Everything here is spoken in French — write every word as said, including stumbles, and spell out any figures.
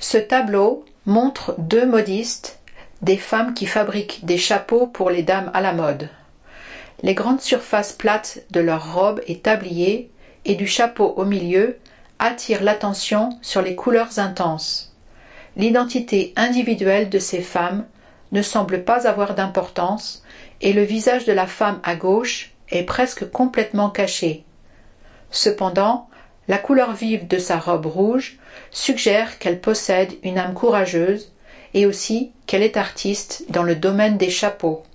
Ce tableau montre deux modistes, des femmes qui fabriquent des chapeaux pour les dames à la mode. Les grandes surfaces plates de leurs robes et tabliers et du chapeau au milieu attirent l'attention sur les couleurs intenses. L'identité individuelle de ces femmes ne semble pas avoir d'importance et le visage de la femme à gauche est presque complètement caché. Cependant, la couleur vive de sa robe rouge suggère qu'elle possède une âme courageuse et aussi qu'elle est artiste dans le domaine des chapeaux.